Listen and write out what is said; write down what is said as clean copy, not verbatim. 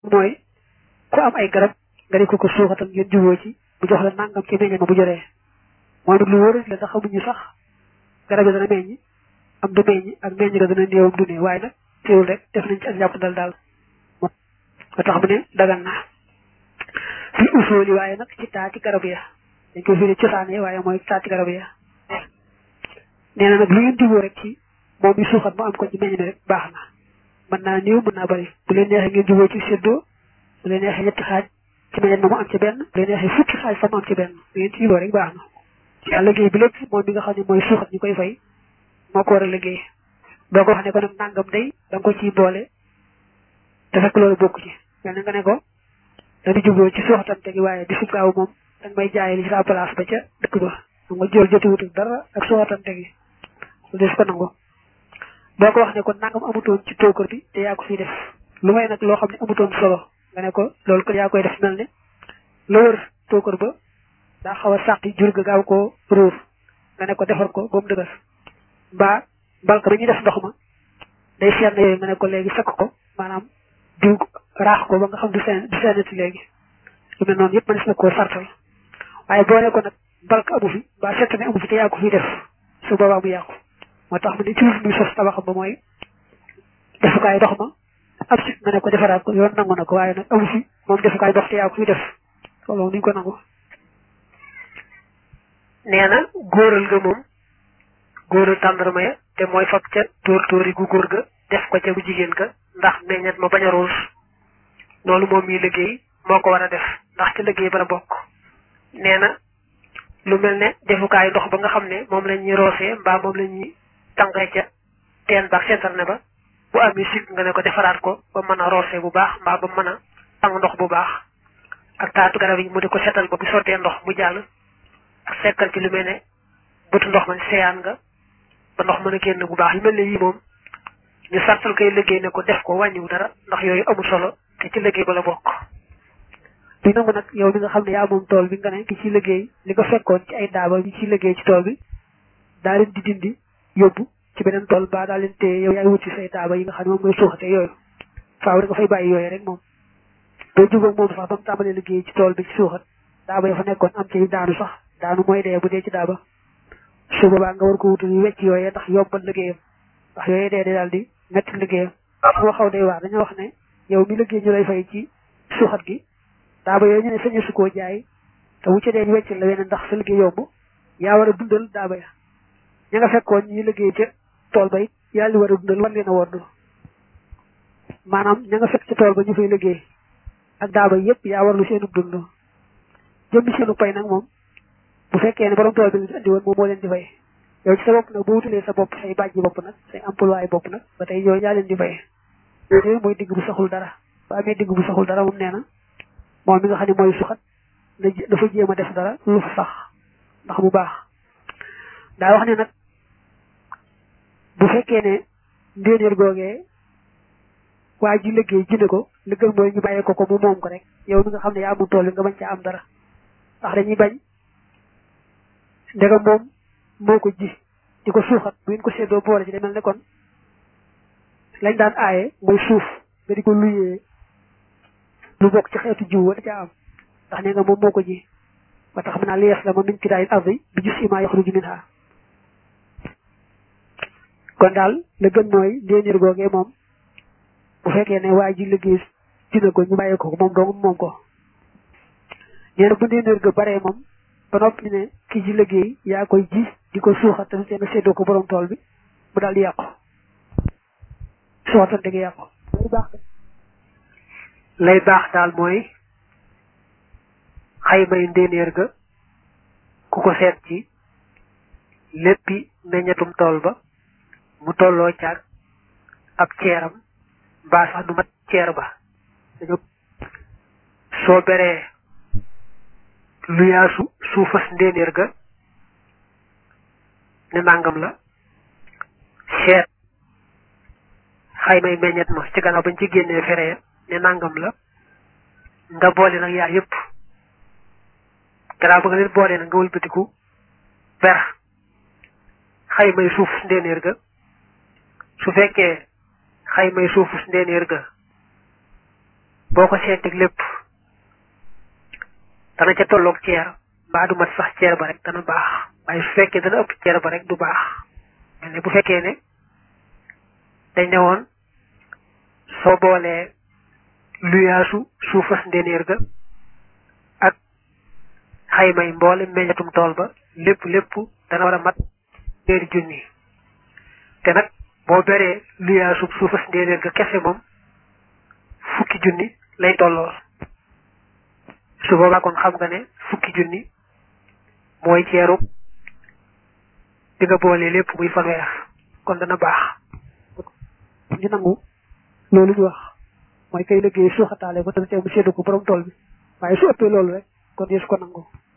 mooy ku am ay garab nga di ko suuxatam ngeen juboo ci bu jox la nangam ci meññe ma bu joree mooy nag lu wóor la ndax xamuñu sax garab yi dana meññ am du meññ ak meññ ga dana néewam du ne waaye nag teewul rek def nañ ci ak jàpp dal daal moo tax mu ne dagan na fi usooli waaye nag ci taati garab ya dañ koy firi cosaane waaye mooy taati garab ya nee na nag lu ngeen juboo rek ci moom mi suuxat mu am ko ci meññ mi rek baax na mën naa néew mën naa bari bu leen neexee ngeen juboo ci séddoo bu leen neexee ñetti xaaj ci meññ ma mu am ci benn bu leen neexee fukki xaaj fa mu am ci benn bu ngeen ci juboo rek baax na yàlla liggéey bi lépp moom mi nga xam ne mooy suuxat ñu koy fay moo ko war a liggéey doo ko wax ne ko nag nangam day da nga ko ciy boole te fekk loolu bokk ci mel na nga ne ko dañu juboo ci suuxatante gi waaye bisu gaaw moom danga may jaayee li ci sa place ba ca dëkk ba nga jël jotiwut dara ak suuxatante gi lu des ko nangu doo ko wax ne ko nangam amutoon ci tookër bi te yaa ko fiy def lu may nag loo xam ne amutoon solo nga ne ko loolu ko yaa koy def mel ne la wër tookër ba daa xaw a sàqi jur ga gaaw koo ruur nga ne ko defar ko ba mu dëgër mbaa mbalka ba ñuy def ndox ma day seet na yooyu nga ne ko léegi fekk ko maanaam diw raax ko ba nga xam du seenati léegi lu mel noonu yëpp mënees na koo sartal waaye boo ne ko nag mbalka amu fi mbaa sett ne amu fi te yaa ko fiy def su boobaa mu yàqu moo tax mu ne ci muy sos tabaxam ba mooy defukaay ndox ma ab si nga ne ko defaraat ko yoon nangu na ko waaye nag amu fi moom defukaay ndox te yaa ko fiy def loolu duñ ko nangu nee na góoral nga moom góoral tàndarma ya te mooy fab ca tóor-tóori gu góor ga def ko ca bu jigéen ga ndax meññet ma bañ a ruus loolu moom mi liggéey moo ko war a def ndax ci liggéey ba la bokk nee na lu mel ne defukaay ndox ba nga xam ne moom la ñuy roosee mbaa moom la ñuy tàngee ca teen ba seetarne ba bu amee sikk nga ne ko defaraat ko ba mën a roosee bu baax mbaa ba mën a tàng ndox bu baax ak taatu garab yi mu di ko seetal ba bu sottee ndox mu jàll ak sekkal ci lu mel ne bëtu ndox man seyaan nga ba ndox mën a génn bu baax yu mel ne yii moom ñu sartal koy liggéey ne ko def ko wàññiwu dara ndax yooyu amul solo te ci liggéey ba la bokk di nangu nag yow mi nga xam ne yaa moom tool bi nga ne ki ci liggéey li ko fekkoon ci ay daaba bi ci liggéey ci tool bi daa leen di dindi yóbbu ci beneen tool ba daa leen téye yow yaay wut ci say daaba yi nga xam ne moom mooy suuxate yooyu faaw rek nga fay bàyyi yooyu rek moom boo jubóog moom sax ba mu tàmbalee liggéey ci tool bi ci suuxat daaba ya fa nekkoon am ci daanu sax daanu mooy dee bu dee ci daaba su boobaa nga war ko wutal wecc yooyee ndax yombal liggéeyam ndax yooyee dee daal di metti liggéeyam moo xaw day waar dañoo wax ne yow mi liggéey ñu lay fay ci suuxat gi daaba yooyu ñu ne sañu su koo jaay te wu ca dee ñu wecc la weneen ndax sa liggéey yomb yaa war a dundal daaba ya ña nga fekkoon ñuy liggéey ca tool ba it yaa li war a dundal war leen a wodd maanaam ña nga fekk ca tool ba ñu fay liggéey ak daaba yëpp yaa war lu seenu dund jëmmi seenu pay nag moom bu fekkee ne borom tool bi andi woon moom moo leen di fay yow ci sa bopp nag boo wutalee sa bopp say bàjji bopp nag say employé bopp nag ba tey yooyu yaa leen di fay yooyu mooy digg bu saxul dara bu amee digg bu saxul dara moom nee na moom mi nga xam ne mooy suxat dafa jéem a def dara lu fa sax ndax mu baax daa wax ne nag bu fekkee ne ndéenéer googee waa ji liggéey jënd ko li gën mooy ñu bàyyee ko mu moom ko rek yow mi nga xam ne yaa amul tool bi nga bañ caa am dara ndax dañuy bañ ndegam moom moo ko ji di ko suuxat bu ngeen ko séddoo boole ci demel ne kon lañ daan aaye mooy suuf nga di ko luyee lu bokk ci xeetu jiw wala caa am ndax nee nga moom moo ko ji ba tax mën naa lees la ma min ci daayil ardi bi gis ima yaxruju minha kon daal la gën mooy ndéenéer googee moom bu fekkee ne waa ji liggéey dina ko ñu bàyyee ko moom dong moom ko nee na bu ndéenéer ga baree moom ba noppi ne ki ci liggéey yaa koy ji di ko suuxat tamit nga séddoo ko borom tool bi mu daal di yàqu suuxatante gi yàqu lay baax daal mooy xaymay ndéenéer ga ku ko seet ci léppi meññatum tool ba mu tolloo caag ab ceeram mbaa sax du mat ceer ba dañu soo beree lu yaasu suufas ndéenéer ga ne nangam la seet xaymay meññet ma ci gannaaw bañ ci génnee fere ne nangam la nga boole nag yaa yëpp gannaaw ba nga leen boole nag nga wëlbatiku ber xaymay suuf ndéenéer ga su fekkee xaymay suufu ndéenéer ga boo ko seeteeg lépp dana ca tolloog ceer mbaa du mat sax ceer ba rek dana baax waaye su fekkee dana ëpp ceer ba rek du baax mel ne bu fekkee ne dañ ne woon soo boolee luyaasu suufas ndeneer ga ak xaymay mboole meññatum tool ba lépp dana war a mat téeméeri junni te nag boo beree luyaasu suufas ndeneer ga kese moom fukki junni lay tollool su boobaa kon xam nga ne fukki junni mooy ceeru di nga boole lépp muy fanweer kon dana baax ñu nangu loolu ñu wax mooy kay liggéey suuxataale ba dana teew mu séddu ko borom tool bi waaye su ëppee loolu rek kon yeesu ko nangu